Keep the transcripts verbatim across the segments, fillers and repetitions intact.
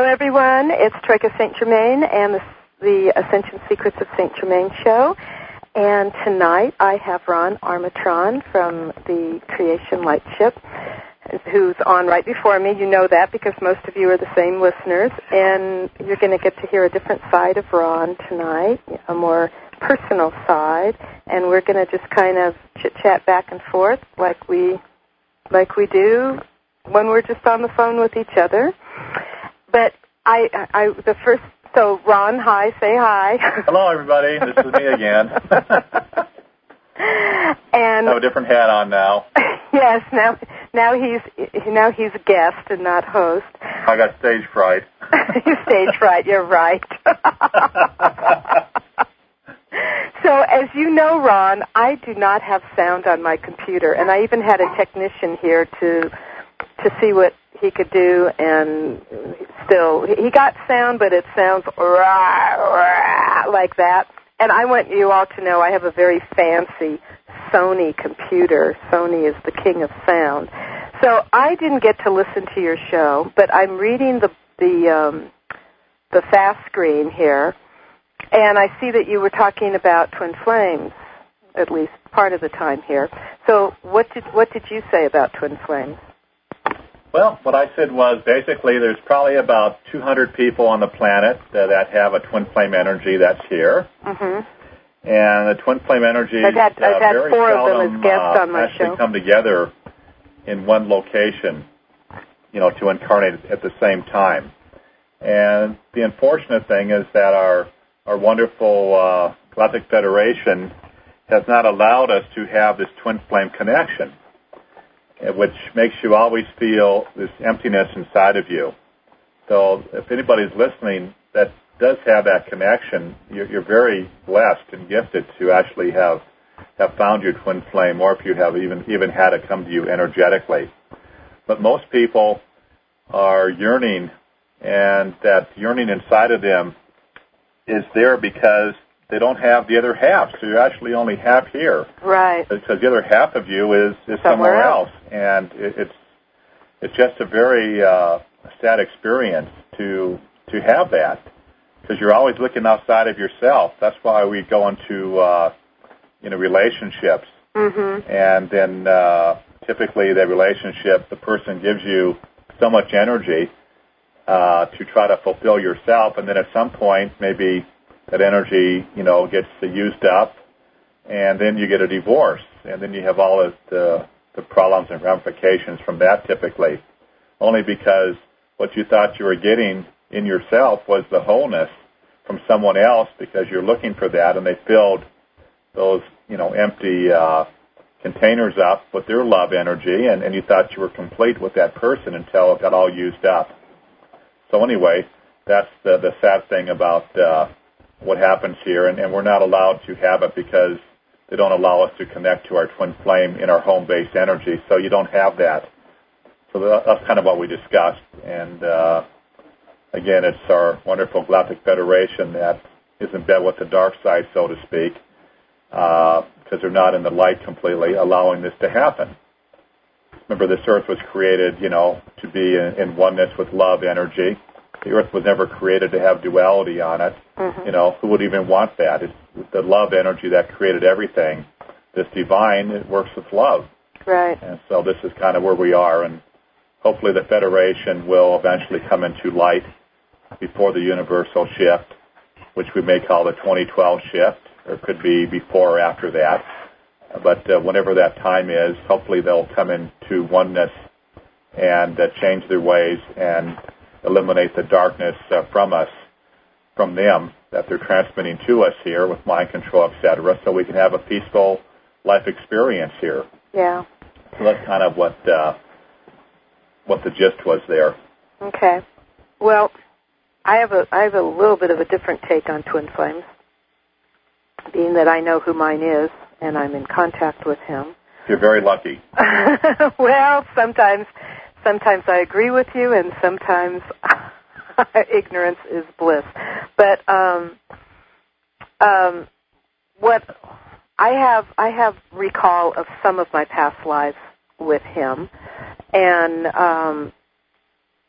Hello, everyone. It's Troika Saint Germain and the, the Ascension Secrets of Saint Germain show. And tonight I have Ron Armatron from the Creation Lightship, who's on right before me. You know that because most of you are the same listeners. And you're going to get to hear a different side of Ron tonight, a more personal side. And we're going to just kind of chit-chat back and forth like we like we do when we're just on the phone with each other. But I, I, the first, so Ron, hi, say hi. Hello, everybody. This is me again. And I have a different hat on now. Yes, now, now he's now he's guest and not host. I got stage fright. Stage fright. You're right. So, as you know, Ron, I do not have sound on my computer, and I even had a technician here to to see what he could do, and still, he got sound, but it sounds rah, rah, like that. And I want you all to know I have a very fancy Sony computer. Sony is the king of sound. So I didn't get to listen to your show, but I'm reading the the um, the fast screen here, and I see that you were talking about twin flames, at least part of the time here. So what did what did you say about twin flames? Well, what I said was basically there's probably about two hundred people on the planet uh, that have a twin flame energy that's here. Mm-hmm. And the twin flame energy I've had, I've uh, had very four seldom of them as guests uh, on my actually show. come together in one location, you know, to incarnate at the same time. And the unfortunate thing is that our our wonderful uh, Galactic Federation has not allowed us to have this twin flame connection, which makes you always feel this emptiness inside of you. So if anybody's listening that does have that connection, you're, you're very blessed and gifted to actually have have found your twin flame, or if you have even, even had it come to you energetically. But most people are yearning, and that yearning inside of them is there because they don't have the other half, so you're actually only half here. Right. Because the other half of you is, is somewhere, somewhere else. else. And it, it's it's just a very uh, sad experience to to have that, because you're always looking outside of yourself. That's why we go into uh, you know relationships, mm-hmm. and then uh, typically the relationship, the person gives you so much energy uh, to try to fulfill yourself, and then at some point maybe that energy, you know, gets used up, and then you get a divorce, and then you have all of the, the problems and ramifications from that typically, only because what you thought you were getting in yourself was the wholeness from someone else, because you're looking for that, and they filled those, you know, empty uh, containers up with their love energy, and, and you thought you were complete with that person until it got all used up. So anyway, that's the, the sad thing about uh, what happens here, and, and we're not allowed to have it because they don't allow us to connect to our twin flame in our home-based energy, so you don't have that. So that's kind of what we discussed, and uh, again, it's our wonderful Galactic Federation that is in bed with the dark side, so to speak, because uh, they're not in the light completely, allowing this to happen. Remember, this Earth was created, you know, to be in, in oneness with love energy. The Earth was never created to have duality on it. Mm-hmm. You know, who would even want that? It's the love energy that created everything. This divine, it works with love. Right. And so this is kind of where we are, and hopefully the Federation will eventually come into light before the universal shift, which we may call the twenty twelve shift, or it could be before or after that. But uh, whenever that time is, hopefully they'll come into oneness and uh, change their ways and eliminate the darkness uh, from us, from them, that they're transmitting to us here with mind control, et cetera, so we can have a peaceful life experience here. Yeah. So that's kind of what uh, what the gist was there. Okay. Well, I have a I have a little bit of a different take on twin flames, being that I know who mine is and I'm in contact with him. You're very lucky. Well, sometimes sometimes I agree with you, and sometimes ignorance is bliss. But um, um, what I have I have recall of some of my past lives with him, and um,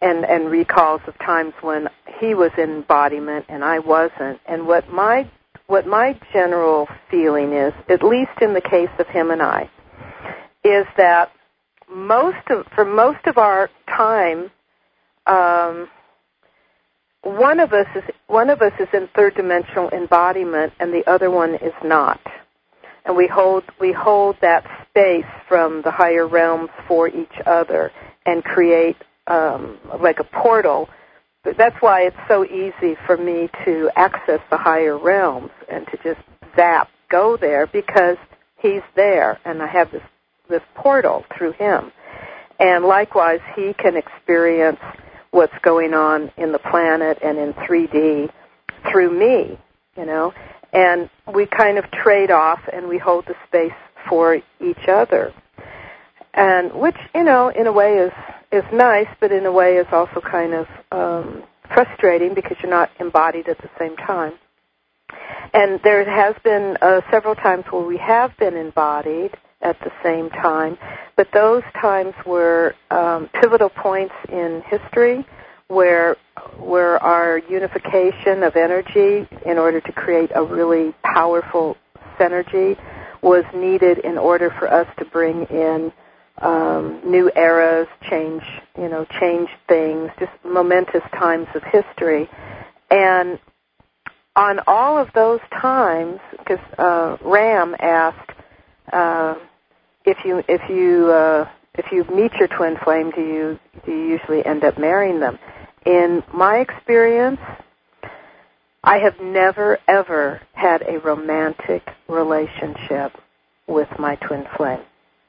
and, and recalls of times when he was in embodiment and I wasn't. And what my what my general feeling is, at least in the case of him and I, is that most of for most of our time, um, one of us is one of us is in third dimensional embodiment, and the other one is not. And we hold we hold that space from the higher realms for each other and create um, like a portal. But that's why it's so easy for me to access the higher realms and to just zap, go there, because he's there, and I have this this portal through him. And likewise, he can experience what's going on in the planet and in three D through me, you know. And we kind of trade off, and we hold the space for each other. And which, you know, in a way is, is nice, but in a way is also kind of um, frustrating because you're not embodied at the same time. And there has been uh, several times where we have been embodied at the same time, but those times were um, pivotal points in history where where our unification of energy in order to create a really powerful synergy was needed in order for us to bring in um, new eras, change, you know, change things, just momentous times of history. And on all of those times, because uh, Ram asked, uh, if you if you uh, if you meet your twin flame, do you do you usually end up marrying them? In my experience, I have never, ever had a romantic relationship with my twin flame.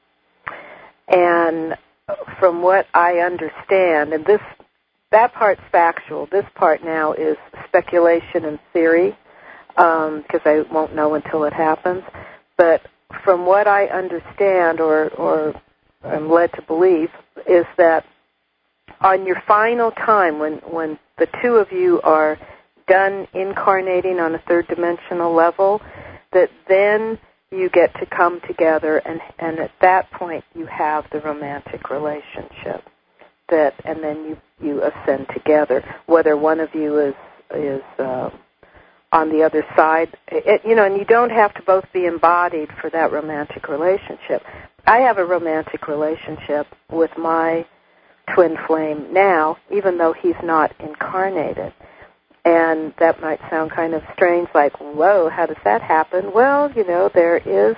And from what I understand, and this that part's factual, this part now is speculation and theory, um, because I won't know until it happens. But from what I understand, or, or I'm led to believe, is that on your final time, when, when the two of you are done incarnating on a third dimensional level, that then you get to come together, and, and at that point you have the romantic relationship. That and then you, you ascend together. Whether one of you is is uh, on the other side, it, you know, and you don't have to both be embodied for that romantic relationship. I have a romantic relationship with my twin flame now, even though he's not incarnated. And that might sound kind of strange, like, whoa, how does that happen? Well, you know, there is,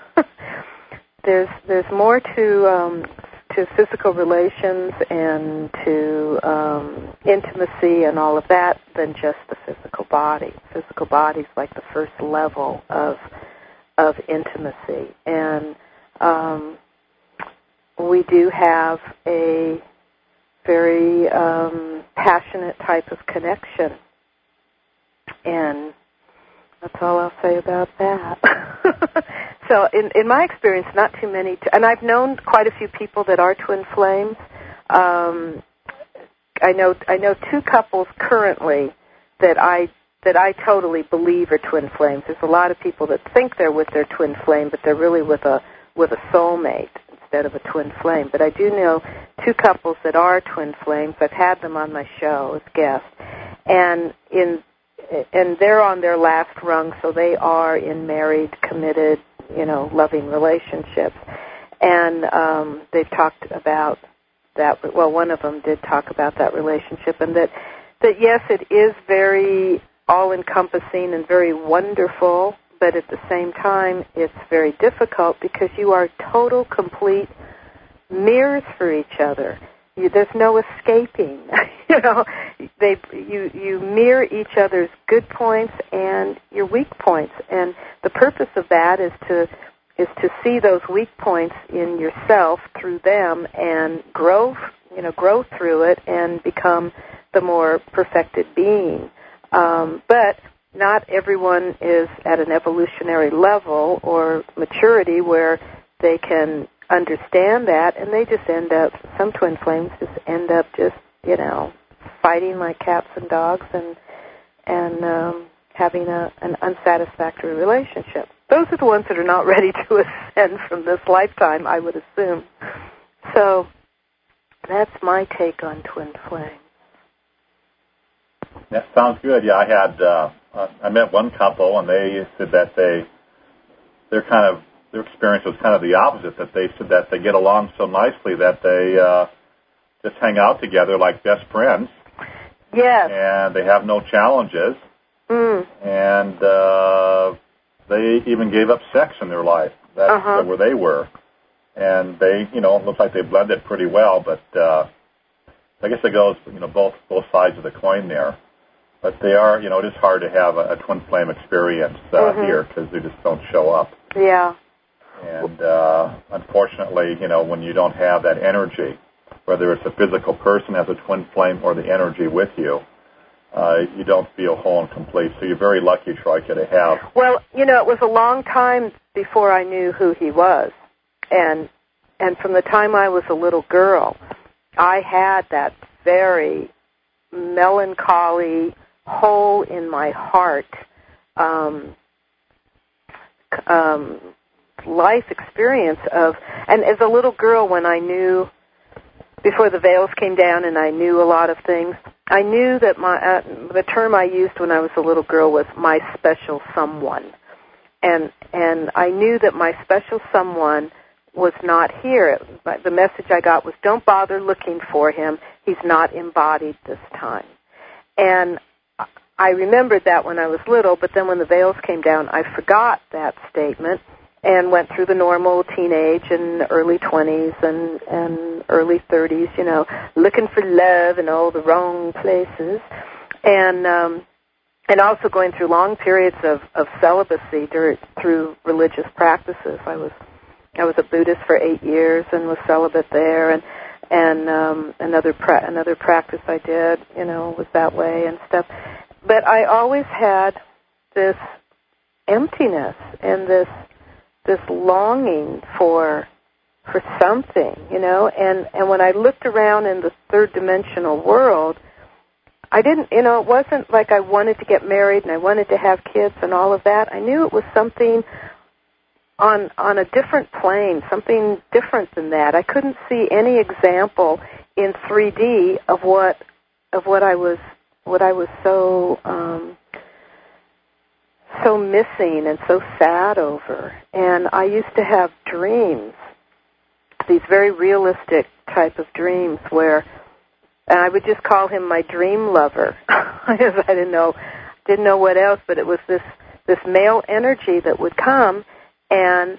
there's there's more to um, to physical relations and to um, intimacy and all of that than just the physical body. Physical body is like the first level of of intimacy, and um, we do have a very um, passionate type of connection, and that's all I'll say about that. So in, in my experience, not too many, t- and I've known quite a few people that are twin flames. Um, I know I know two couples currently that I that I totally believe are twin flames. There's a lot of people that think they're with their twin flame, but they're really with a with a soulmate instead of a twin flame. But I do know two couples that are twin flames. I've had them on my show as guests, and in and they're on their last rung, so they are in married, committed, you know, loving relationships. And um, they've talked about that. Well, one of them did talk about that relationship, and that that yes, it is very all-encompassing and very wonderful, but at the same time, it's very difficult because you are total, complete mirrors for each other. You, there's no escaping. you know, they you you mirror each other's good points and your weak points, and the purpose of that is to is to see those weak points in yourself through them and grow, you know, grow through it and become the more perfected being. Um, but not everyone is at an evolutionary level or maturity where they can understand that, and they just end up, some twin flames just end up just, you know, fighting like cats and dogs and and um, having a, an unsatisfactory relationship. Those are the ones that are not ready to ascend from this lifetime, I would assume. So that's my take on twin flames. That sounds good. Yeah, I had uh, I met one couple, and they said that they they're kind of their experience was kind of the opposite. That they said that they get along so nicely that they uh, just hang out together like best friends. Yes. And they have no challenges. Mm. And uh, they even gave up sex in their life. That's uh-huh. where they were. And they, you know, it looks like they blended pretty well. But uh, I guess it goes, you know, both both sides of the coin there. But they are, you know, it is hard to have a, a twin flame experience uh, mm-hmm. here because they just don't show up. Yeah. And uh, unfortunately, you know, when you don't have that energy, whether it's a physical person as a twin flame or the energy with you, uh, you don't feel whole and complete. So you're very lucky, Troika, to have. Well, you know, it was a long time before I knew who he was. And and from the time I was a little girl, I had that very melancholy hole in my heart um, um, life experience of, and as a little girl when I knew, before the veils came down and I knew a lot of things, I knew that my uh, the term I used when I was a little girl was my special someone. And and I knew that my special someone was not here. The message I got was, don't bother looking for him. He's not embodied this time. And I remembered that when I was little, but then when the veils came down, I forgot that statement and went through the normal teenage and early twenties and, and early thirties, you know, looking for love in all the wrong places. And um, and also going through long periods of, of celibacy dur- through religious practices. I was I was a Buddhist for eight years and was celibate there, and and um, another pra- another practice I did, you know, was that way and stuff. But I always had this emptiness and this this longing for for something, you know. And, and when I looked around in the third dimensional world, I didn't, you know, it wasn't like I wanted to get married and I wanted to have kids and all of that. I knew it was something on on a different plane, something different than that. I couldn't see any example in three D of what of what I was what I was so um, so missing and so sad over. And I used to have dreams, these very realistic type of dreams where, and I would just call him my dream lover, because I didn't know didn't know what else. But it was this this male energy that would come and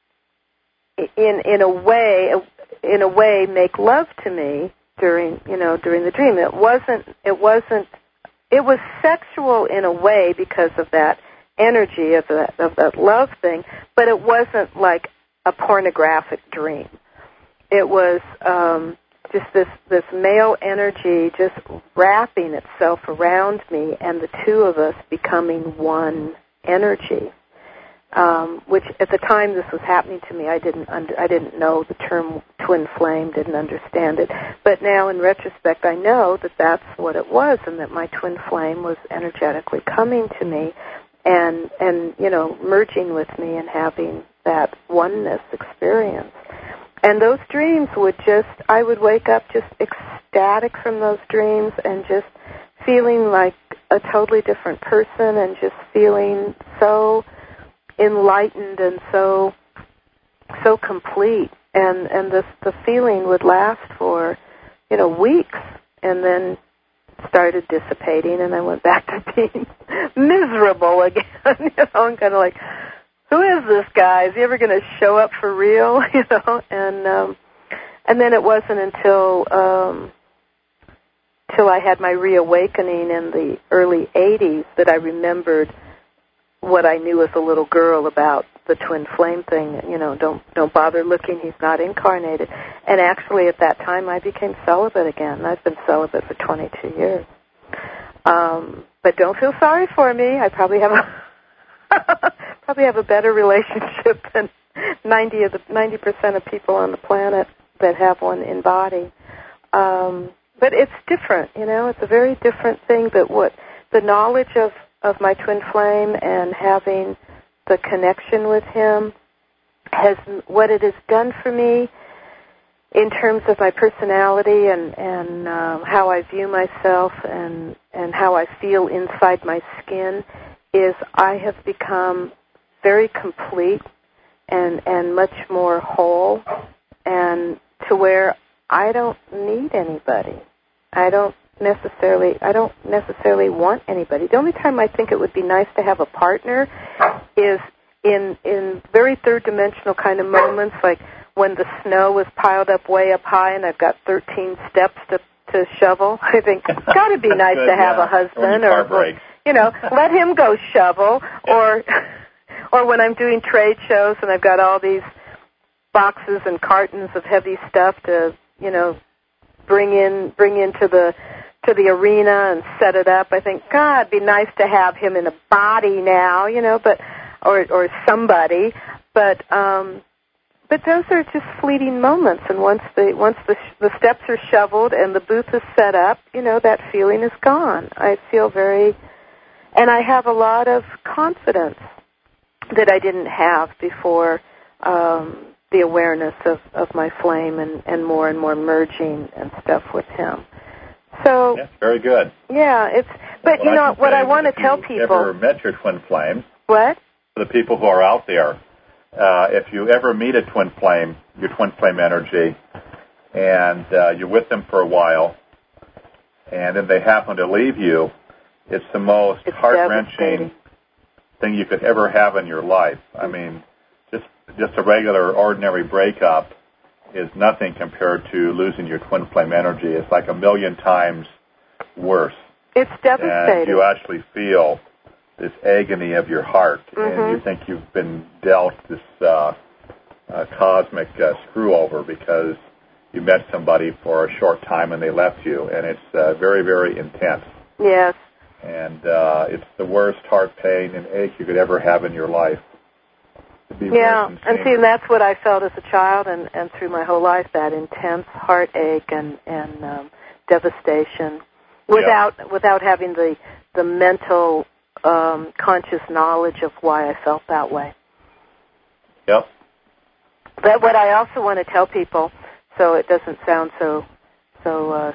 in in a way in a way make love to me during you know during the dream. It wasn't it wasn't it was sexual in a way because of that energy of that of that love thing, but it wasn't like a pornographic dream. It was um, just this this male energy just wrapping itself around me, and the two of us becoming one energy. Um, which at the time this was happening to me, I didn't under, I didn't know the term twin flame, didn't understand it. But now, in retrospect, I know that that's what it was, and that my twin flame was energetically coming to me, and and you know merging with me and having that oneness experience. And those dreams would just, I would wake up just ecstatic from those dreams and just feeling like a totally different person and just feeling so enlightened and so so complete, and and this the feeling would last for you know weeks, and then started dissipating, and I went back to being miserable again. You know, and kind of like, who is this guy? Is he ever going to show up for real? You know, and um, and then it wasn't until um, till I had my reawakening in the early eighties that I remembered what I knew as a little girl about the twin flame thing. You know, don't don't bother looking, he's not incarnated. And actually at that time I became celibate again. I've been celibate for twenty-two years. Um, but don't feel sorry for me. I probably have a probably have a better relationship than ninety of the ninety percent of people on the planet that have one in body. Um, but it's different, you know, it's a very different thing. But what the knowledge of of my twin flame and having the connection with him has, what it has done for me in terms of my personality and and um, how I view myself and and how I feel inside my skin, is I have become very complete and and much more whole, and to where I don't need anybody. I don't necessarily I don't necessarily want anybody. The only time I think it would be nice to have a partner is in in very third dimensional kind of moments, like when the snow was piled up way up high and I've got thirteen steps to to shovel. I think it's got to be nice good, to have yeah. a husband, or, or, or you know, let him go shovel, yeah. or or when I'm doing trade shows and I've got all these boxes and cartons of heavy stuff to, you know, bring in bring into the to the arena and set it up. I think, God, it'd be nice to have him in a body now, you know, but or or somebody, but um but those are just fleeting moments, and once the once the the steps are shoveled and the booth is set up, you know, that feeling is gone. I feel very, and I have a lot of confidence that I didn't have before um, the awareness of, of my flame and, and more and more merging and stuff with him. So yeah, very good. Yeah, it's. But well, you know I what I want to if tell you people. Ever met your twin flame? What? For the people who are out there. Uh, if you ever meet a twin flame, your twin flame energy, and uh, you're with them for a while, and then they happen to leave you, it's the most it's heart-wrenching thing you could ever have in your life. I mean, just just a regular, ordinary breakup is nothing compared to losing your twin flame energy. It's like a million times worse. It's devastating. And you actually feel this agony of your heart, mm-hmm. and you think you've been dealt this uh, uh, cosmic uh, screw over because you met somebody for a short time and they left you, and it's uh, very, very intense. Yes. And uh, it's the worst heart pain and ache you could ever have in your life. Yeah, and see, and that's what I felt as a child and, and through my whole life, that intense heartache and, and um, devastation without yep. without having the, the mental Um, conscious knowledge of why I felt that way. Yep. But what I also want to tell people, so it doesn't sound so so uh,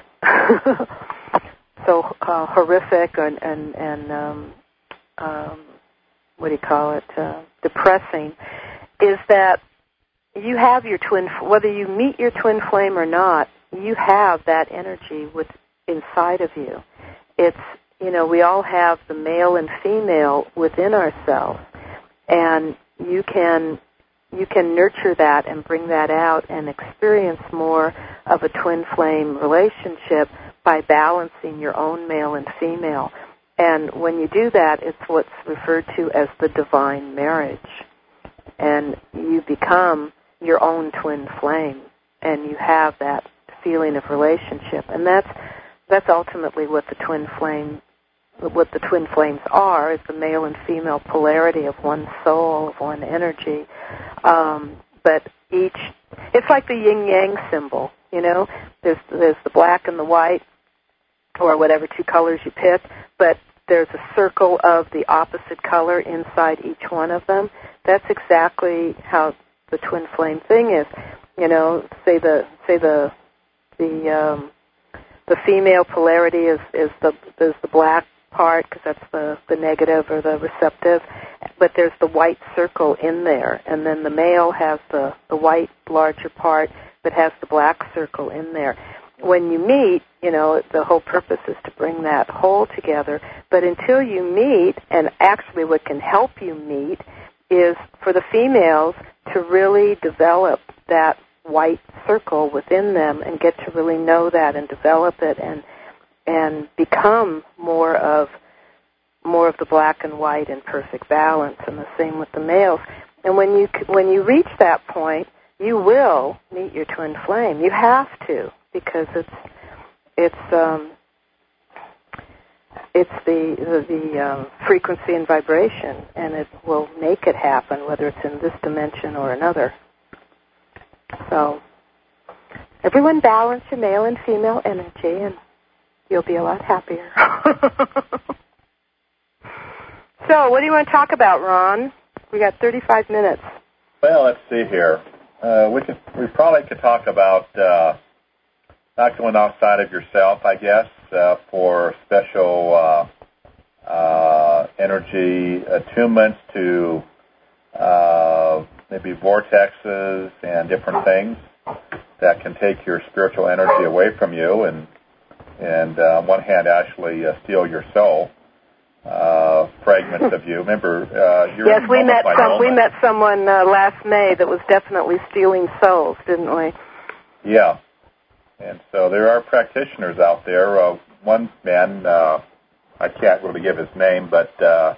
so uh, horrific and and, and um, um, what do you call it, uh, depressing, is that you have your twin. Whether you meet your twin flame or not, you have that energy with inside of you. It's You know, we all have the male and female within ourselves, and you can you can nurture that and bring that out and experience more of a twin flame relationship by balancing your own male and female. And when you do that, it's what's referred to as the divine marriage. And you become your own twin flame, and you have that feeling of relationship. And that's that's ultimately what the twin flame what the twin flames are, is the male and female polarity of one soul, of one energy. Um, but each, it's like the yin-yang symbol, you know? There's, there's the black and the white, or whatever two colors you pick, but there's a circle of the opposite color inside each one of them. That's exactly how the twin flame thing is. You know, say the, say the, the, um, the female polarity is, is the, is the black part, because that's the, the negative or the receptive, but there's the white circle in there, and then the male has the, the white larger part that has the black circle in there. When you meet, you know, the whole purpose is to bring that whole together, but until you meet, and actually what can help you meet is for the females to really develop that white circle within them and get to really know that and develop it and and become more of more of the black and white in perfect balance, and the same with the males. And when you when you reach that point, you will meet your twin flame. You have to, because it's it's um, it's the the, the um, frequency and vibration, and it will make it happen, whether it's in this dimension or another. So everyone balance your male and female energy, and you'll be a lot happier. So, what do you want to talk about, Ron? We got thirty-five minutes. Well, let's see here. uh, we could we probably could talk about uh, not going outside of yourself, I guess, uh, for special uh, uh, energy attunements to uh, maybe vortexes and different things that can take your spiritual energy away from you and, and uh, on one hand, actually uh, steal your soul. Uh, fragments of you. Remember, uh, you're yes, we met some. moment. We met someone uh, last May that was definitely stealing souls, didn't we? Yeah, and so there are practitioners out there. Uh, one man, uh, I can't really give his name, but uh,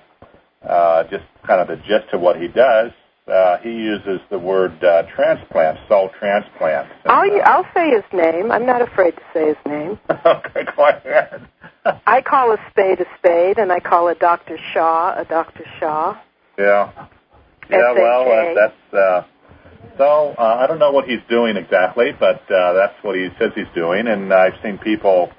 uh, just kind of the gist of what he does. Uh, he uses the word uh, transplant, soul transplant. And, I'll, uh, I'll say his name. I'm not afraid to say his name. Okay, go ahead. I call a spade a spade, and I call a Doctor Shaw a Doctor Shaw. Yeah. Yeah, well, uh, that's, uh, so uh, I don't know what he's doing exactly, but uh, that's what he says he's doing, and I've seen people,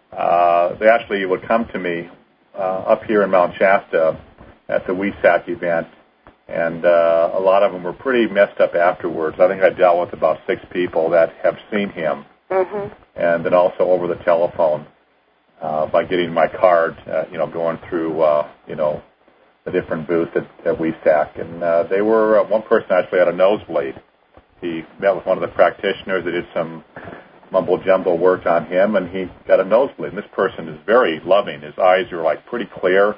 uh, they actually would come to me uh, up here in Mount Shasta at the W E S A C event, and uh, a lot of them were pretty messed up afterwards. I think I dealt with about six people that have seen him, mm-hmm. and then also over the telephone. Uh, by getting my card, uh, you know, going through, uh, you know, the different booths at, at W E S A C. And uh, they were, uh, one person actually had a nosebleed. He met with one of the practitioners. They did some mumble-jumble work on him, and he got a nosebleed. And this person is very loving. His eyes are, like, pretty clear.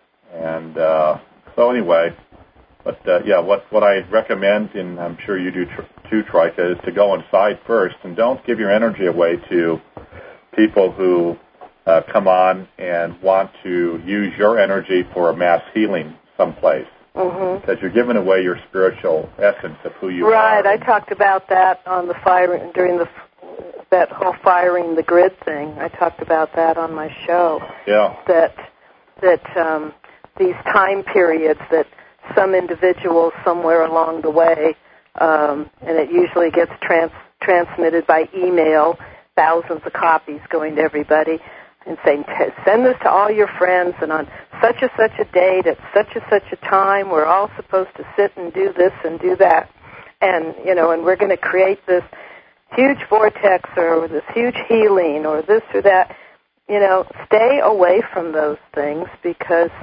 And uh, so anyway, but, uh, yeah, what, what I recommend, and I'm sure you do tr- too, Troika, is to go inside first. And don't give your energy away to people who Uh, come on and want to use your energy for a mass healing someplace. Mm-hmm. Because you're giving away your spiritual essence of who you right, are. Right, I talked about that on the firing, during the that whole firing the grid thing. I talked about that on my show. Yeah. That, that um, these time periods that some individuals somewhere along the way, um, and it usually gets trans- transmitted by email, thousands of copies going to everybody, and saying, send this to all your friends, and on such and such a date, at such and such a time, we're all supposed to sit and do this and do that. And, you know, and we're going to create this huge vortex or this huge healing or this or that. You know, stay away from those things, because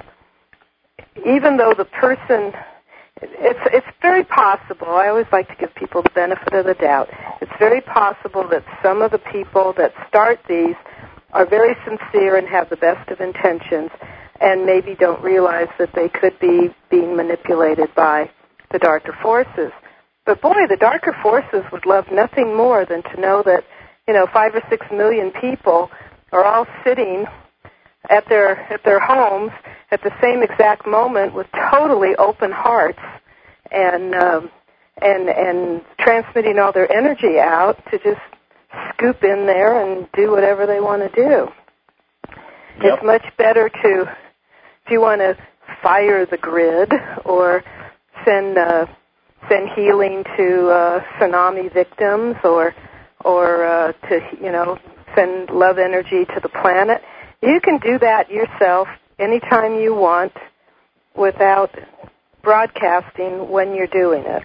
even though the person, it's, it's very possible, I always like to give people the benefit of the doubt, it's very possible that some of the people that start these are very sincere and have the best of intentions, and maybe don't realize that they could be being manipulated by the darker forces. But boy, the darker forces would love nothing more than to know that, you know, five or six million people are all sitting at their at their homes at the same exact moment with totally open hearts, and um, and and transmitting all their energy out to just scoop in there and do whatever they want to do. Yep. It's much better to, if you want to fire the grid or send uh, send healing to uh, tsunami victims, or or uh, to, you know, send love energy to the planet, you can do that yourself anytime you want without broadcasting when you're doing it.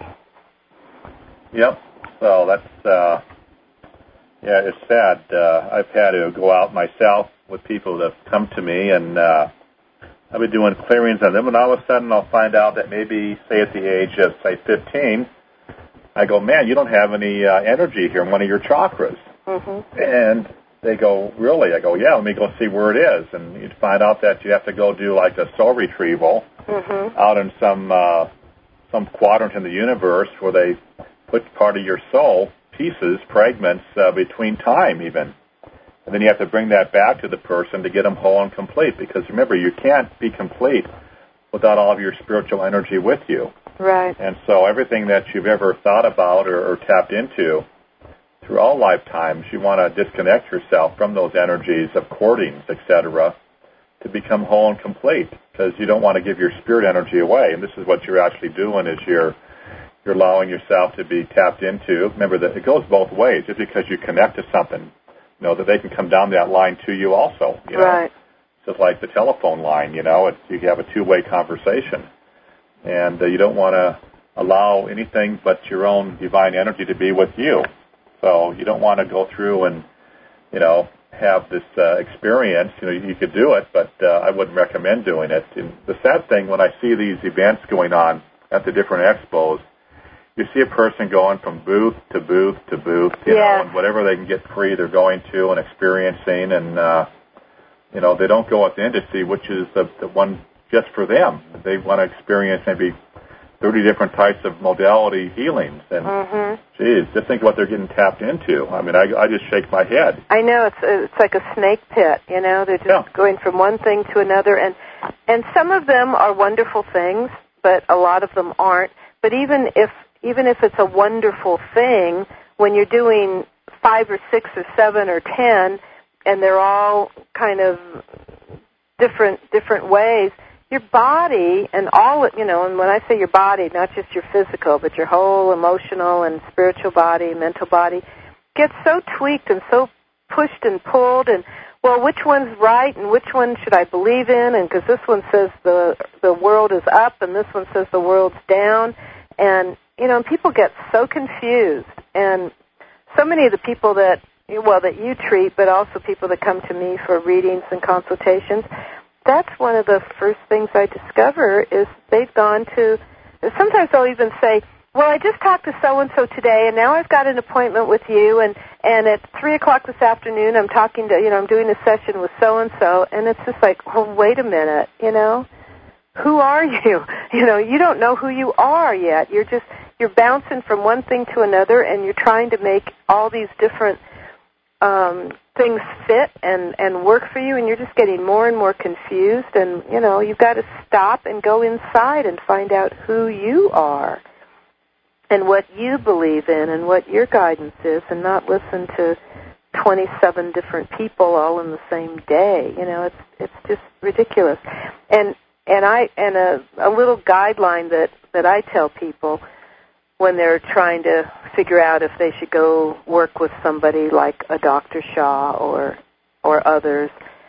Yep. So that's. Uh Yeah, it's sad. Uh, I've had to go out myself with people that have come to me, and uh, I've been doing clearings on them, and all of a sudden I'll find out that maybe, say at the age of, say, fifteen, I go, man, you don't have any uh, energy here in one of your chakras. Mm-hmm. And they go, really? I go, yeah, let me go see where it is. And you'd find out that you have to go do like a soul retrieval mm-hmm. out in some uh, some quadrant in the universe where they put part of your soul, pieces, fragments, uh, between time even. And then you have to bring that back to the person to get them whole and complete, because remember, you can't be complete without all of your spiritual energy with you. Right. And so everything that you've ever thought about or, or tapped into through all lifetimes, you want to disconnect yourself from those energies of courtings, et cetera, to become whole and complete, because you don't want to give your spirit energy away. And this is what you're actually doing, is you're You're allowing yourself to be tapped into. Remember that it goes both ways. Just because you connect to something, you know, that they can come down that line to you also. You know? Right. It's just like the telephone line, you know. It's, you have a two-way conversation. And uh, you don't want to allow anything but your own divine energy to be with you. So you don't want to go through and, you know, have this uh, experience. You know, you could do it, but uh, I wouldn't recommend doing it. And the sad thing, when I see these events going on at the different expos, you see a person going from booth to booth to booth, you yeah. know, and whatever they can get free, they're going to and experiencing, and, uh, you know, they don't go at the end to see which is the, the one just for them. They want to experience maybe thirty different types of modality healings, and, mm-hmm. geez, just think what they're getting tapped into. I mean, I, I just shake my head. I know, it's it's like a snake pit, you know, they're just yeah. going from one thing to another, and and some of them are wonderful things, but a lot of them aren't. But even if even if it's a wonderful thing, when you're doing five or six or seven or ten, and they're all kind of different different ways, your body and all, you know, and when I say your body, not just your physical, but your whole emotional and spiritual body, mental body, gets so tweaked and so pushed and pulled, and, well, which one's right and which one should I believe in, and because this one says the the world is up and this one says the world's down, and, you know, people get so confused, and so many of the people that, well, that you treat, but also people that come to me for readings and consultations, that's one of the first things I discover is they've gone to, sometimes they'll even say, well, I just talked to so-and-so today, and now I've got an appointment with you, and, and at three o'clock this afternoon I'm talking to, you know, I'm doing a session with so-and-so, and it's just like, oh, wait a minute, you know, who are you? You know, you don't know who you are yet. You're just, you're bouncing from one thing to another, and you're trying to make all these different um, things fit and, and work for you, and you're just getting more and more confused, and, you know, you've got to stop and go inside and find out who you are and what you believe in and what your guidance is, and not listen to twenty-seven different people all in the same day. You know, it's it's just ridiculous. And and I and a, a little guideline that, that I tell people when they're trying to figure out if they should go work with somebody like a Doctor Shaw or or others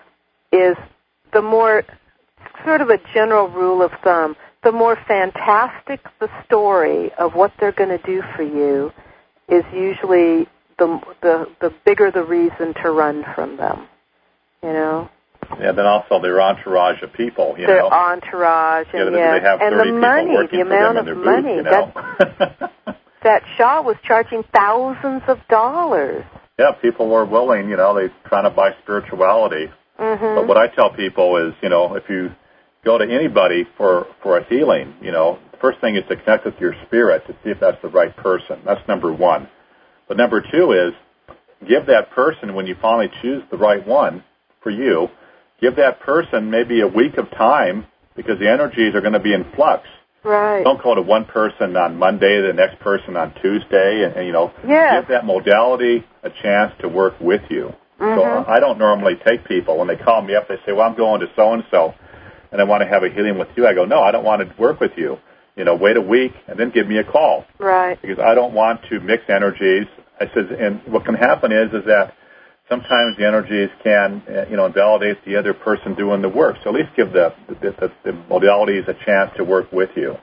is the more, sort of a general rule of thumb, the more fantastic the story of what they're going to do for you is usually the the the bigger the reason to run from them, you know. Yeah, then also their entourage of people, you their know. Their entourage, and, yeah, yeah. They have and thirty the money, people working the for amount them of in their money. Booth, you know? that, that Shaw was charging thousands of dollars. Yeah, people were willing, you know, they're trying to buy spirituality. Mm-hmm. But what I tell people is, you know, if you go to anybody for, for a healing, you know, the first thing is to connect with your spirit to see if that's the right person. That's number one. But number two is give that person, when you finally choose the right one for you, give that person maybe a week of time because the energies are going to be in flux. Right. Don't go to one person on Monday, the next person on Tuesday, and, and you know, yes. give that modality a chance to work with you. Mm-hmm. So I don't normally take people. When they call me up, they say, well, I'm going to so-and-so, and I want to have a healing with you. I go, no, I don't want to work with you. You know, wait a week and then give me a call. Right. Because I don't want to mix energies. I said, and what can happen is, is that sometimes the energies can, uh, you know, invalidate the other person doing the work. So at least give the, the, the, the modalities a chance to work with you.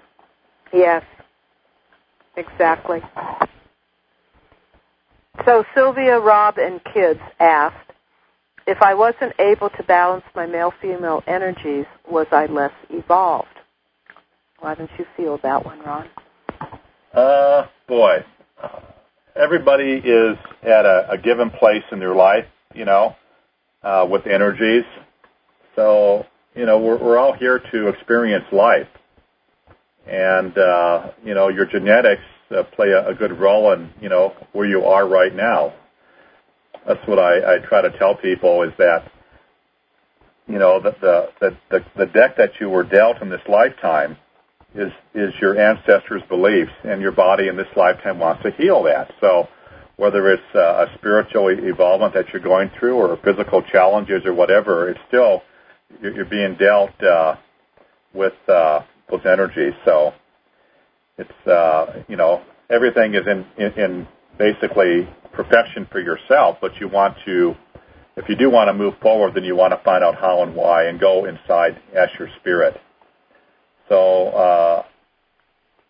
Yes, exactly. So Sylvia, Rob, and kids asked, if I wasn't able to balance my male-female energies, was I less evolved? Why don't you feel that one, Ron? Uh, boy. Everybody is at a, a given place in their life, you know, uh, with energies. So, you know, we're, we're all here to experience life. And, uh, you know, your genetics uh, play a, a good role in, you know, where you are right now. That's what I, I try to tell people is that, you know, that the, the, the, the deck that you were dealt in this lifetime is is your ancestors' beliefs, and your body in this lifetime wants to heal that. So whether it's uh, a spiritual evolvement that you're going through or physical challenges or whatever, it's still, you're, you're being dealt uh, with uh, those energies. So it's, uh, you know, everything is in, in, in basically perfection for yourself, but you want to, if you do want to move forward, then you want to find out how and why and go inside as your spirit. So, uh,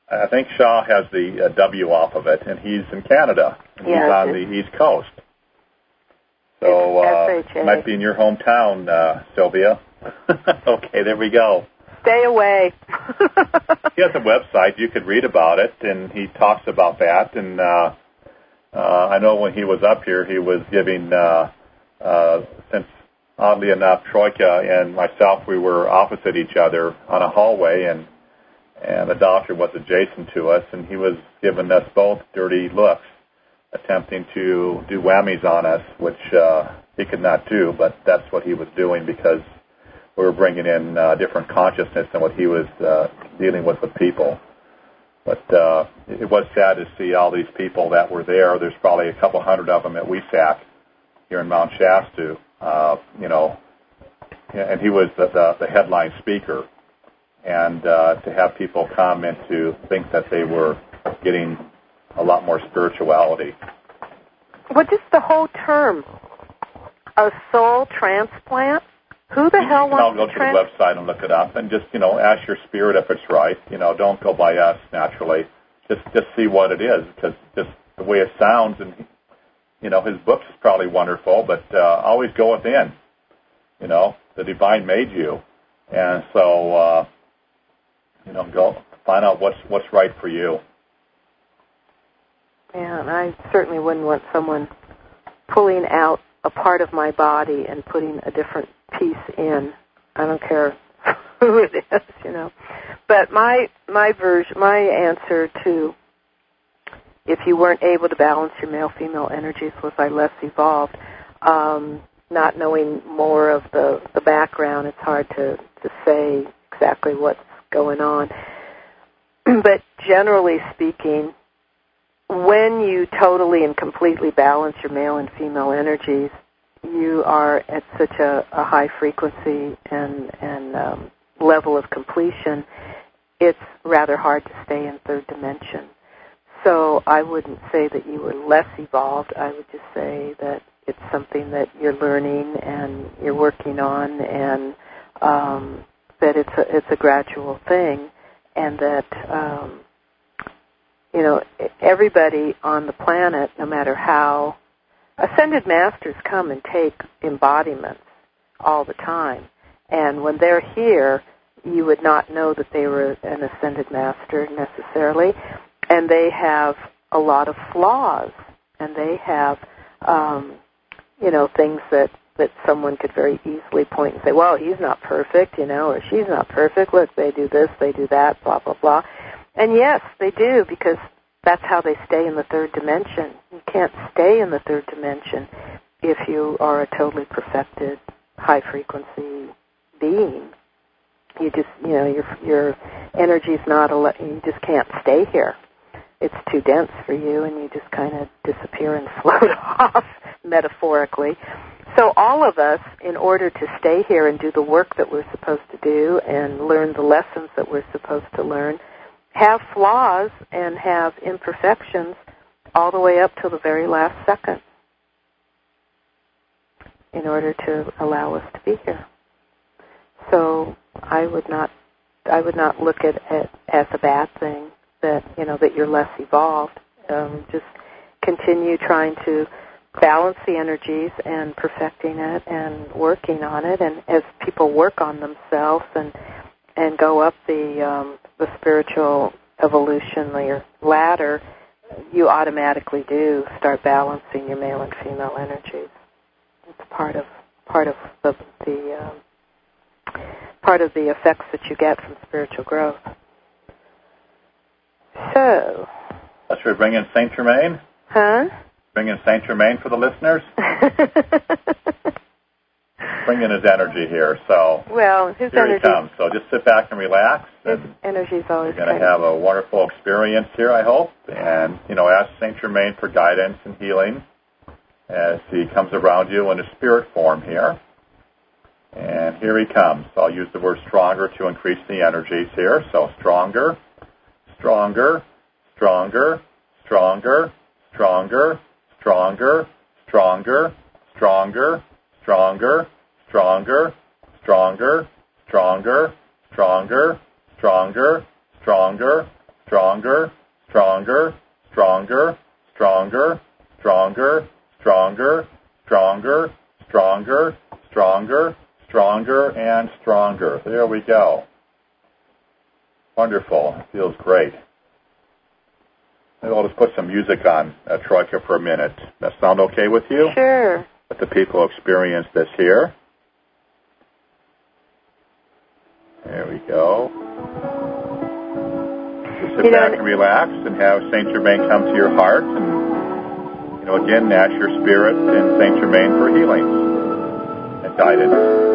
I think Shaw has the uh, W off of it, and he's in Canada. And yeah, he's on the East Coast. So uh, it might be in your hometown, uh, Sylvia. Okay, there we go. Stay away. He has a website. You could read about it, and he talks about that. And uh, uh, I know when he was up here, he was giving, uh, uh, since oddly enough, Troika and myself, we were opposite each other on a hallway, and and the doctor was adjacent to us, and he was giving us both dirty looks, attempting to do whammies on us, which uh, he could not do, but that's what he was doing because we were bringing in uh, different consciousness than what he was uh, dealing with with people. But uh, it was sad to see all these people that were there. There's probably a couple hundred of them at W S A C here in Mount Shasta, uh, you know, and he was the, the, the headline speaker. And uh, to have people come and to think that they were getting a lot more spirituality. What is the whole term? A soul transplant? Who the you hell can all wants go to to trans- the website and look it up, and just you know ask your spirit if it's right. You know, don't go by us naturally. Just just see what it is, because just the way it sounds, and you know his books is probably wonderful, but uh, always go within. You know, the divine made you, and so uh, you know go find out what's what's right for you. Yeah, and I certainly wouldn't want someone pulling out a part of my body and putting a different piece in. I don't care who it is, you know. But my my version, my answer to if you weren't able to balance your male-female energies was I less evolved. Um, not knowing more of the, the background, it's hard to, to say exactly what's going on. But generally speaking, when you totally and completely balance your male and female energies, you are at such a, a high frequency and, and um, level of completion, it's rather hard to stay in third dimension. So I wouldn't say that you were less evolved. I would just say that it's something that you're learning and you're working on, and um, that it's a, it's a gradual thing, and that um, you know, everybody on the planet, no matter how, ascended masters come and take embodiments all the time. And when they're here, you would not know that they were an ascended master necessarily. And they have a lot of flaws. And they have, um, you know, things that, that someone could very easily point and say, well, he's not perfect, you know, or she's not perfect. Look, they do this, they do that, blah, blah, blah. And yes, they do, because that's how they stay in the third dimension. You can't stay in the third dimension if you are a totally perfected, high-frequency being. You just, you know, your your energy's not, a, you just can't stay here. It's too dense for you, and you just kind of disappear and float off, metaphorically. So all of us, in order to stay here and do the work that we're supposed to do and learn the lessons that we're supposed to learn, have flaws and have imperfections all the way up to the very last second in order to allow us to be here. So I would not, I would not look at it as a bad thing that, you know, that you're less evolved. Um, just continue trying to balance the energies and perfecting it and working on it. And as people work on themselves and and go up the um, the spiritual evolution, your ladder, you automatically do start balancing your male and female energies. It's part of part of the, the um, part of the effects that you get from spiritual growth. So, should we bring in Saint Germain? Huh? Bring in Saint Germain for the listeners. Bring in his energy here, so well, his here energy, he comes. So just sit back and relax. His and energy's always you're going to have a wonderful experience here, I hope. And, you know, ask Saint Germain for guidance and healing as he comes around you in a spirit form here. And here he comes. So I'll use the word stronger to increase the energies here. So stronger, stronger, stronger, stronger, stronger, stronger, stronger, stronger, stronger, stronger, stronger, stronger, stronger, stronger, stronger, stronger, stronger, stronger, stronger, stronger, stronger, stronger, stronger, stronger, stronger, and stronger. There we go. Wonderful. It feels great. Maybe I'll just put some music on, uh, Troika, for a minute. That sound okay with you? Sure. Let the people experience this here. There we go. Just sit you know, back and relax and have Saint Germain come to your heart. And, you know, again, ask your spirit in Saint Germain for healing and guidance.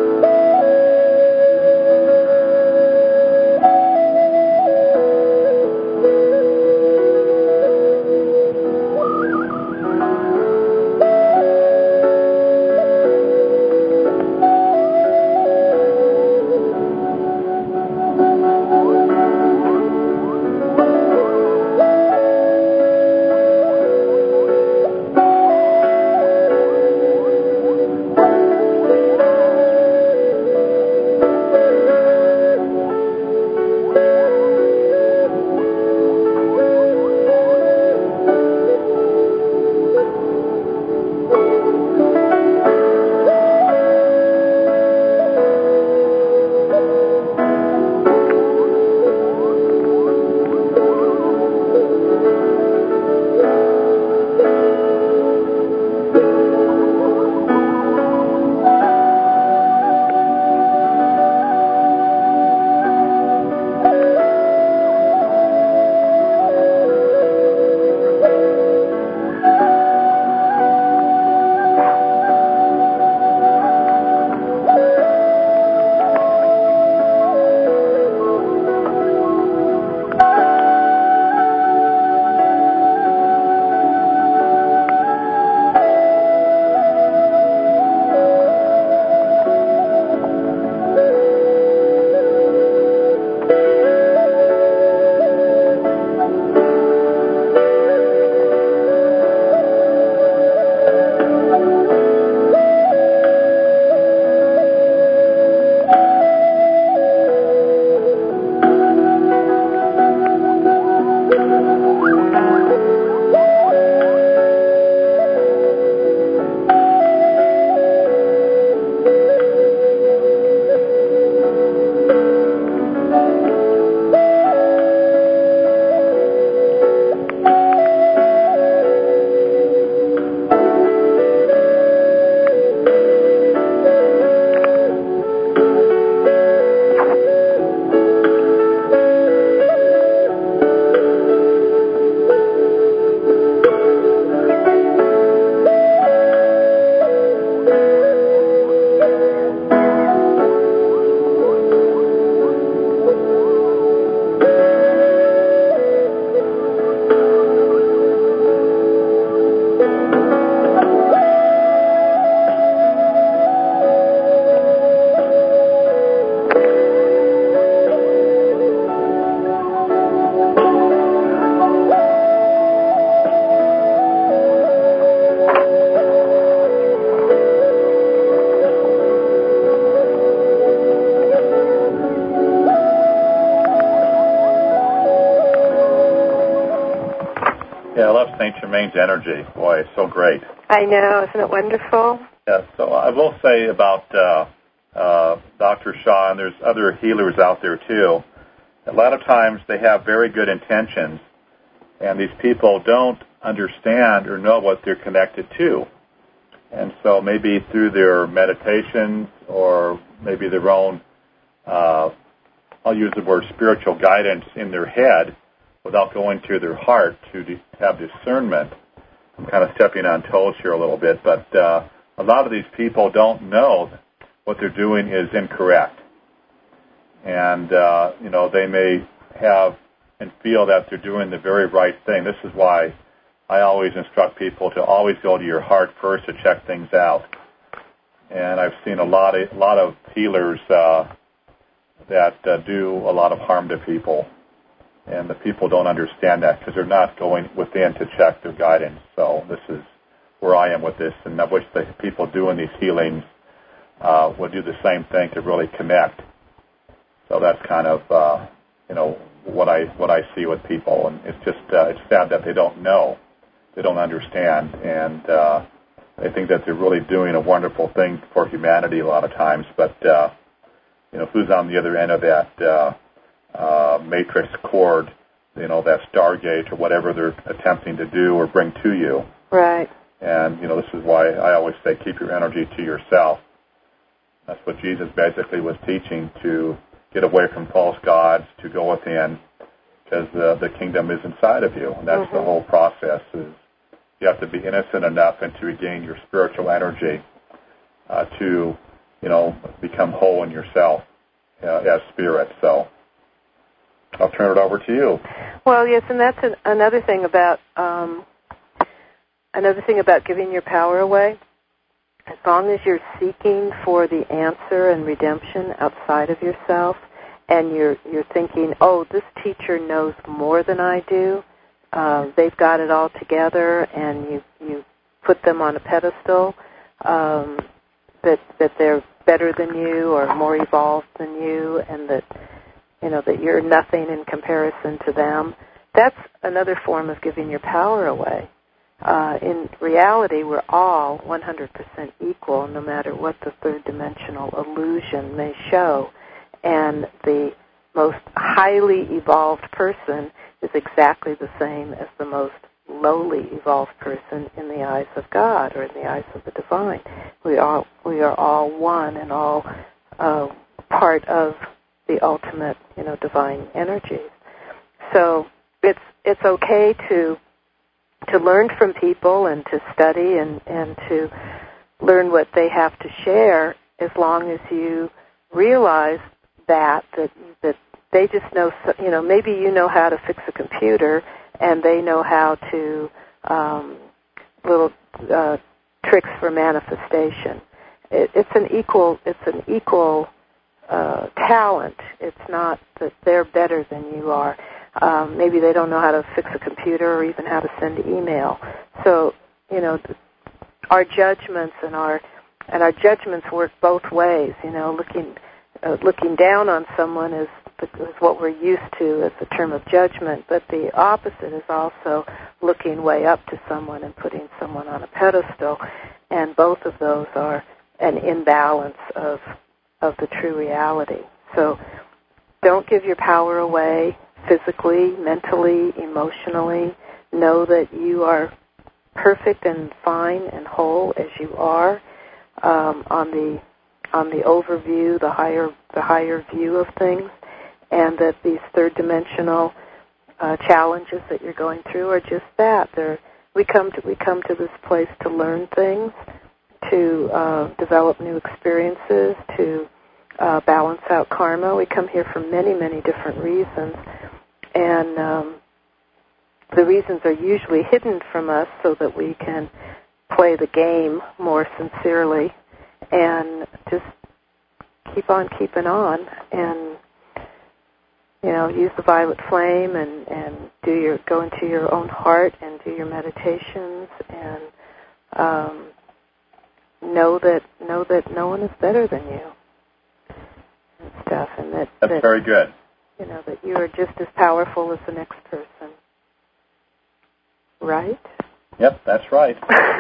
Yeah, I love Saint Germain's energy. Boy, it's so great. I know. Isn't it wonderful? Yeah, so I will say about uh, uh, Doctor Shaw, and there's other healers out there too, a lot of times they have very good intentions, and these people don't understand or know what they're connected to. And so maybe through their meditations or maybe their own, uh, I'll use the word spiritual guidance in their head without going to their heart to de- have discernment. I'm kind of stepping on toes here a little bit, but uh, a lot of these people don't know what they're doing is incorrect. And, uh, you know, they may have and feel that they're doing the very right thing. This is why I always instruct people to always go to your heart first to check things out. And I've seen a lot of, a lot of healers uh, that uh, do a lot of harm to people. And the people don't understand that because they're not going within to check their guidance. So this is where I am with this. And I wish the people doing these healings uh, would do the same thing to really connect. So that's kind of, uh, you know, what I what I see with people, and it's just uh, it's sad that they don't know, they don't understand, and uh, they think that they're really doing a wonderful thing for humanity a lot of times. But uh, you know, who's on the other end of that uh, uh, matrix cord? You know, that Stargate or whatever they're attempting to do or bring to you. Right. And you know, this is why I always say keep your energy to yourself. That's what Jesus basically was teaching, to get away from false gods, to go within, because the, the kingdom is inside of you. And that's mm-hmm. the whole process. Is you have to be innocent enough and to regain your spiritual energy uh, to, you know, become whole in yourself uh, as spirit. So I'll turn it over to you. Well, yes, and that's an, another thing about um, another thing about giving your power away. As long as you're seeking for the answer and redemption outside of yourself, and you're you're thinking, oh, this teacher knows more than I do, uh, they've got it all together, and you you put them on a pedestal, um, that that they're better than you or more evolved than you, and that you know that you're nothing in comparison to them. That's another form of giving your power away. Uh, in reality, we're all one hundred percent equal, no matter what the third-dimensional illusion may show. And the most highly evolved person is exactly the same as the most lowly evolved person in the eyes of God or in the eyes of the divine. We are we are all one and all uh, part of the ultimate, you know, divine energies. So it's it's okay to. to learn from people and to study and, and to learn what they have to share, as long as you realize that, that that they just know, you know, maybe you know how to fix a computer and they know how to, um, little uh, tricks for manifestation. It, it's an equal, it's an equal uh, talent. It's not that they're better than you are. Um, maybe they don't know how to fix a computer or even how to send email. So, you know, our judgments and our and our judgments work both ways. You know, looking uh, looking down on someone is is what we're used to as a term of judgment, but the opposite is also looking way up to someone and putting someone on a pedestal, and both of those are an imbalance of of the true reality. So, don't give your power away. Physically, mentally, emotionally, know that you are perfect and fine and whole as you are. Um, on the on the overview, the higher the higher view of things, and that these third dimensional uh, challenges that you're going through are just that. They're, we come to we come to this place to learn things, to uh, develop new experiences, to uh, balance out karma. We come here for many many different reasons. And um, the reasons are usually hidden from us so that we can play the game more sincerely and just keep on keeping on and, you know, use the violet flame and, and do your go into your own heart and do your meditations and um, know that know that no one is better than you and stuff. And that, That's that, very good. You know, that you are just as powerful as the next person. Right? Yep, that's right.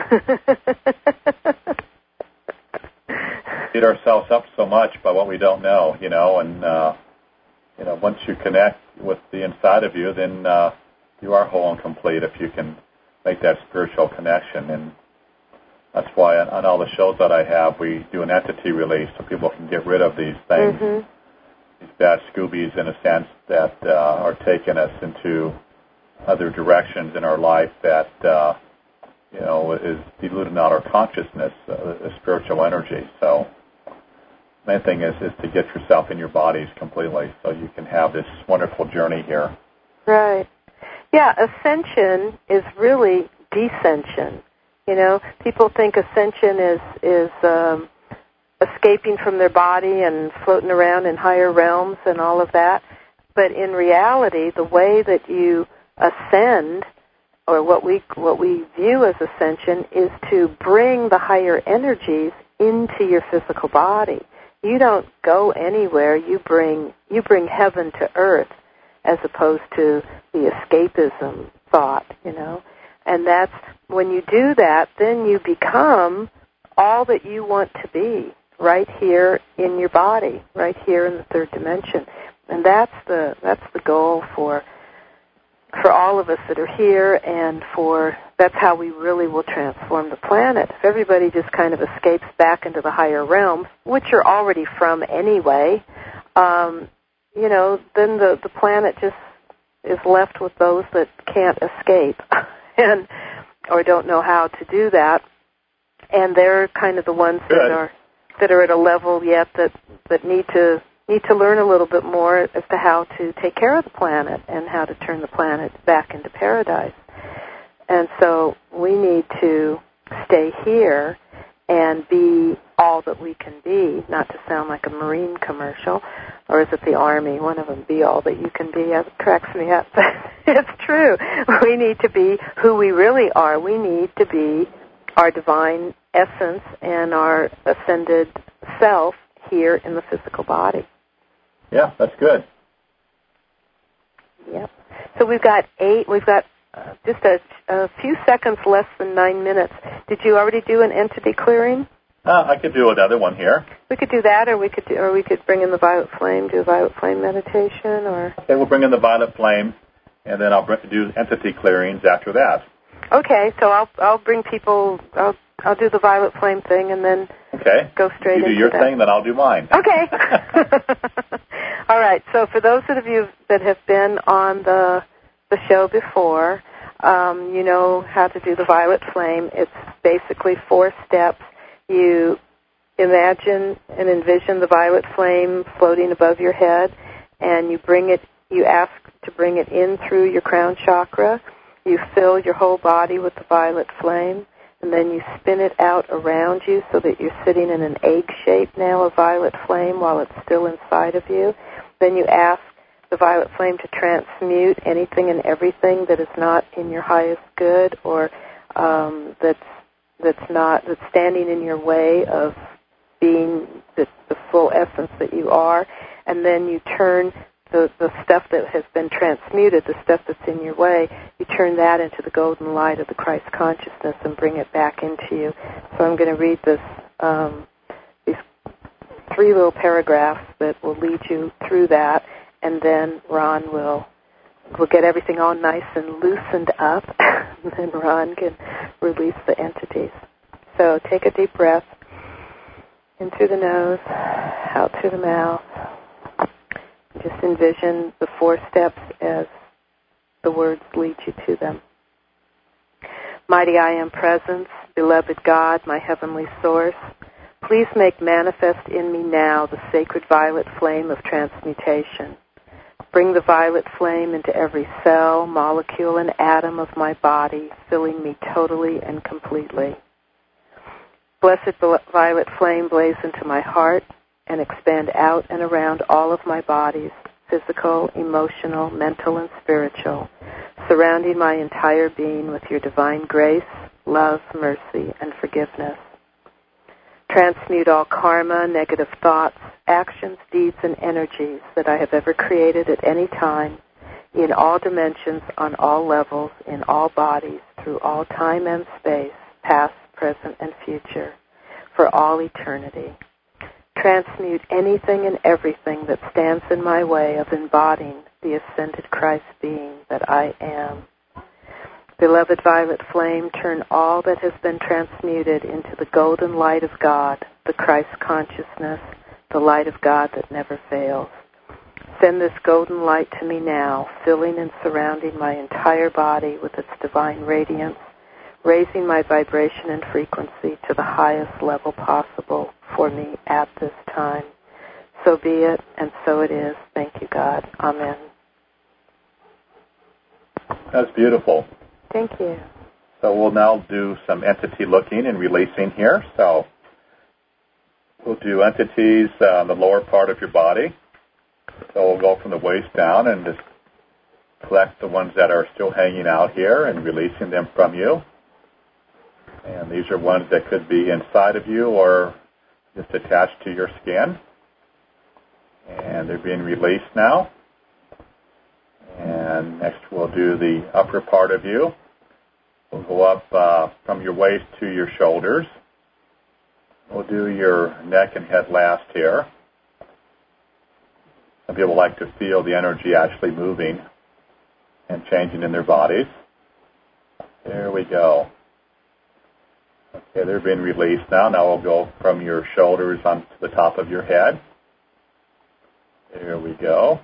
Beat ourselves up so much by what we don't know, you know, and, uh, you know, once you connect with the inside of you, then uh, you are whole and complete if you can make that spiritual connection. And that's why on, on all the shows that I have, we do an entity release so people can get rid of these things. Mm-hmm. These bad Scoobies, in a sense, that uh, are taking us into other directions in our life that, uh, you know, is diluting out our consciousness, uh, the spiritual energy. So the main thing is, is to get yourself in your bodies completely so you can have this wonderful journey here. Right. Yeah, ascension is really descension. You know, people think ascension is, is um, escaping from their body and floating around in higher realms and all of that. But in reality, the way that you ascend, or what we what we view as ascension, is to bring the higher energies into your physical body. You don't go anywhere. You bring you bring heaven to earth. as opposed to the escapism thought, you know. And that's, when you do that, then you become all that you want to be right here in your body, right here in the third dimension. And that's the that's the goal for for all of us that are here, and for that's how we really will transform the planet. If everybody just kind of escapes back into the higher realms, which you're already from anyway, um, you know, then the, the planet just is left with those that can't escape and or don't know how to do that. And they're kind of the ones Good. that are that are at a level yet that, that need to need to learn a little bit more as to how to take care of the planet and how to turn the planet back into paradise. And so we need to stay here and be all that we can be, not to sound like a Marine commercial, or is it the Army? One of them, be all that you can be. It cracks me up, but it's true. We need to be who we really are. We need to be our divine essence and our ascended self here in the physical body. Yeah, that's good. Yep. So we've got eight, we've got uh, just a, a few seconds, less than nine minutes. Did you already do an entity clearing? Uh, I could do another one here. We could do that, or we could do, or we could bring in the violet flame, do a violet flame meditation, or... Okay, we'll bring in the violet flame, and then I'll bring, do entity clearings after that. Okay, so I'll I'll bring people, I'll I'll do the violet flame thing, and then okay. go straight into that. You do your thing, then I'll do mine. Okay. All right. So for those of you that have been on the the show before, um, you know how to do the violet flame. It's basically four steps. You imagine and envision the violet flame floating above your head, and you bring it. You ask to bring it in through your crown chakra. You fill your whole body with the violet flame, and then you spin it out around you so that you're sitting in an egg shape now of violet flame while it's still inside of you. Then you ask the violet flame to transmute anything and everything that is not in your highest good, or um, that's that's not that's standing in your way of being the, the full essence that you are. And then you turn the, the stuff that has been transmuted, the stuff that's in your way, you turn that into the golden light of the Christ consciousness and bring it back into you. So I'm going to read this, um, these three little paragraphs that will lead you through that, and then Ron will will get everything all nice and loosened up, and then Ron can release the entities. So take a deep breath in through the nose, out through the mouth. Just envision the four steps as the words lead you to them. Mighty I Am Presence, beloved God, my heavenly source, please make manifest in me now the sacred violet flame of transmutation. Bring the violet flame into every cell, molecule, and atom of my body, filling me totally and completely. Blessed violet flame blaze into my heart and expand out and around all of my bodies, physical, emotional, mental, and spiritual, surrounding my entire being with your divine grace, love, mercy, and forgiveness. Transmute all karma, negative thoughts, actions, deeds, and energies that I have ever created at any time, in all dimensions, on all levels, in all bodies, through all time and space, past, present, and future, for all eternity. Transmute anything and everything that stands in my way of embodying the ascended Christ being that I am. Beloved violet flame, turn all that has been transmuted into the golden light of God, the Christ consciousness, the light of God that never fails. Send this golden light to me now, filling and surrounding my entire body with its divine radiance, raising my vibration and frequency to the highest level possible for me at this time. So be it, and so it is. Thank you, God. Amen. That's beautiful. Thank you. So we'll now do some entity looking and releasing here. So we'll do entities uh, on the lower part of your body. So we'll go from the waist down and just collect the ones that are still hanging out here and releasing them from you. And these are ones that could be inside of you or just attached to your skin. And they're being released now. And next we'll do the upper part of you. We'll go up uh, from your waist to your shoulders. We'll do your neck and head last here. Some people like to feel the energy actually moving and changing in their bodies. There we go. Okay, they're being released now. Now we'll go from your shoulders onto the top of your head. There we go.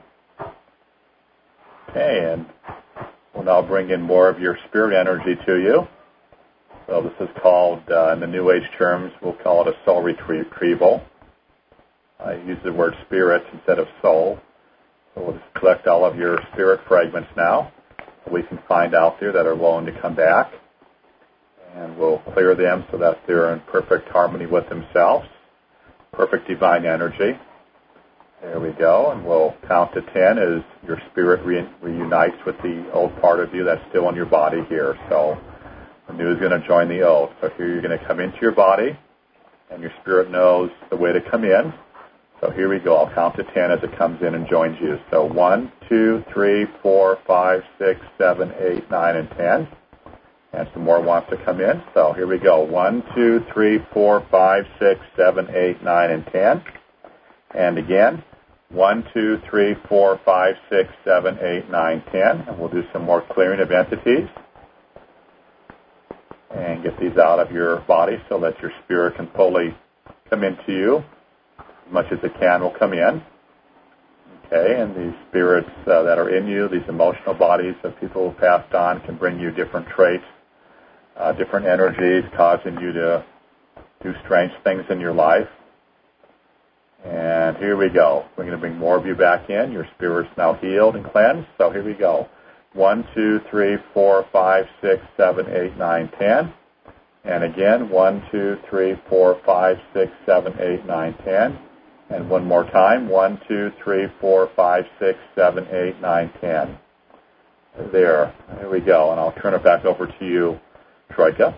Okay, and we'll now bring in more of your spirit energy to you. So this is called, uh, in the New Age terms, we'll call it a soul retrieval. I use the word spirit instead of soul. So we'll just collect all of your spirit fragments now that we can find out there that are willing to come back. And we'll clear them so that they're in perfect harmony with themselves. Perfect divine energy. There we go. And we'll count to ten as your spirit re- reunites with the old part of you that's still in your body here. So the new is going to join the old. So here you're going to come into your body, and your spirit knows the way to come in. So here we go. I'll count to ten as it comes in and joins you. So one, two, three, four, five, six, seven, eight, nine, and ten. And some more wants to come in. So here we go. one, two, three, four, five, six, seven, eight, nine, and ten. And again, one, two, three, four, five, six, seven, eight, nine, ten. And we'll do some more clearing of entities. And get these out of your body so that your spirit can fully come into you. As much as it can will come in. Okay, and these spirits uh, that are in you, these emotional bodies of people who passed on, can bring you different traits, uh, different energies, causing you to do strange things in your life. And here we go. We're going to bring more of you back in. Your spirit's now healed and cleansed. So here we go. One, two, three, four, five, six, seven, eight, nine, ten. And again, one, two, three, four, five, six, seven, eight, nine, ten. And one more time. One, two, three, four, five, six, seven, eight, nine, ten. There. There we go. And I'll turn it back over to you, Troika.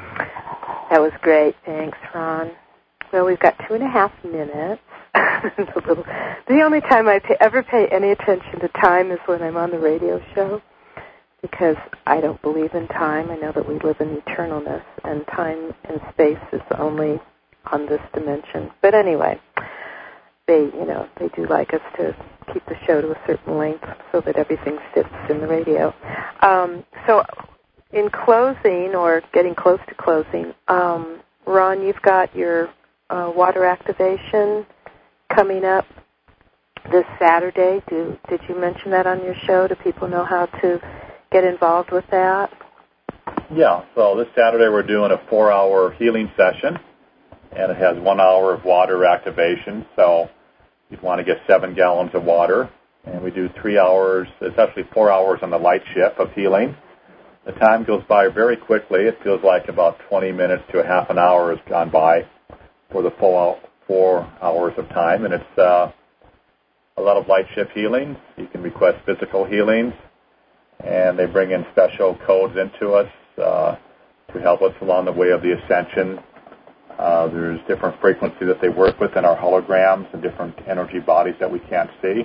That was great. Thanks, Ron. Well, we've got two and a half minutes. a little, the only time I pay, ever pay any attention to time is when I'm on the radio show, because I don't believe in time. I know that we live in eternalness, and time and space is only on this dimension. But anyway, they, you know, they do like us to keep the show to a certain length so that everything fits in the radio. Um, so in closing, or getting close to closing, um, Ron, you've got your uh, water activation coming up this Saturday. Do, did you mention that on your show? Do people know how to get involved with that? Yeah, so this Saturday we're doing a four-hour healing session, and it has one hour of water activation, so you'd want to get seven gallons of water. And we do three hours, it's actually four hours on the light shift of healing. The time goes by very quickly. It feels like about twenty minutes to a half an hour has gone by for the full four hours of time. And it's uh, a lot of light shift healings. You can request physical healings, and they bring in special codes into us uh, to help us along the way of the ascension. Uh, there's different frequencies that they work with in our holograms and different energy bodies that we can't see.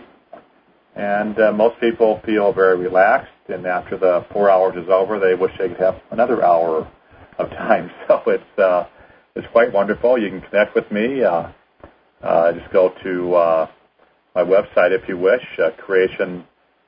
And uh, most people feel very relaxed, and after the four hours is over, they wish they could have another hour of time. So it's uh, it's quite wonderful. You can connect with me. Uh, uh, just go to uh, my website if you wish, uh, creation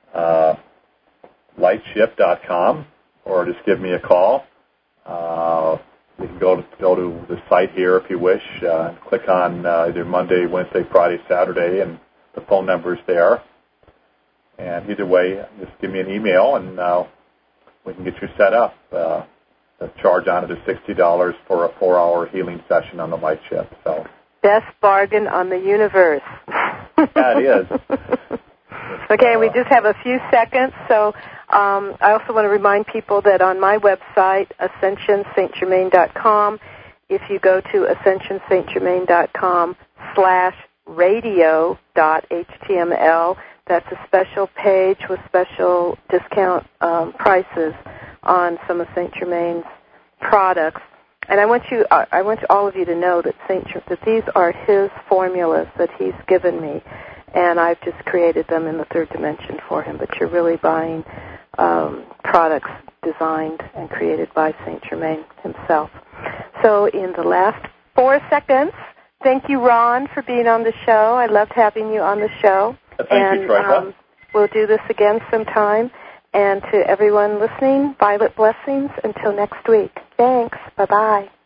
light shift dot com, or just give me a call. Uh, you can go to, go to the site here if you wish, uh, click on uh, either Monday, Wednesday, Friday, Saturday, and the phone number's there. And either way, just give me an email, and uh, we can get you set up. Uh, the charge on it is sixty dollars for a four-hour healing session on the light shift. So best bargain on the universe. Yeah, it is. Okay, we just have a few seconds, so um, I also want to remind people that on my website, ascension saint germain dot com, if you go to ascension saint germain dot com slash radio dot h t m l, that's a special page with special discount um, prices on some of Saint Germain's products. And I want you, I want all of you to know that Saint that these are his formulas that he's given me. and I've just created them in the third dimension for him. But you're really buying um, products designed and created by Saint Germain himself. So in the last four seconds, thank you, Ron, for being on the show. I loved having you on the show. Thank and, you, Treva. Um, we'll do this again sometime. And to everyone listening, violet blessings until next week. Thanks. Bye-bye.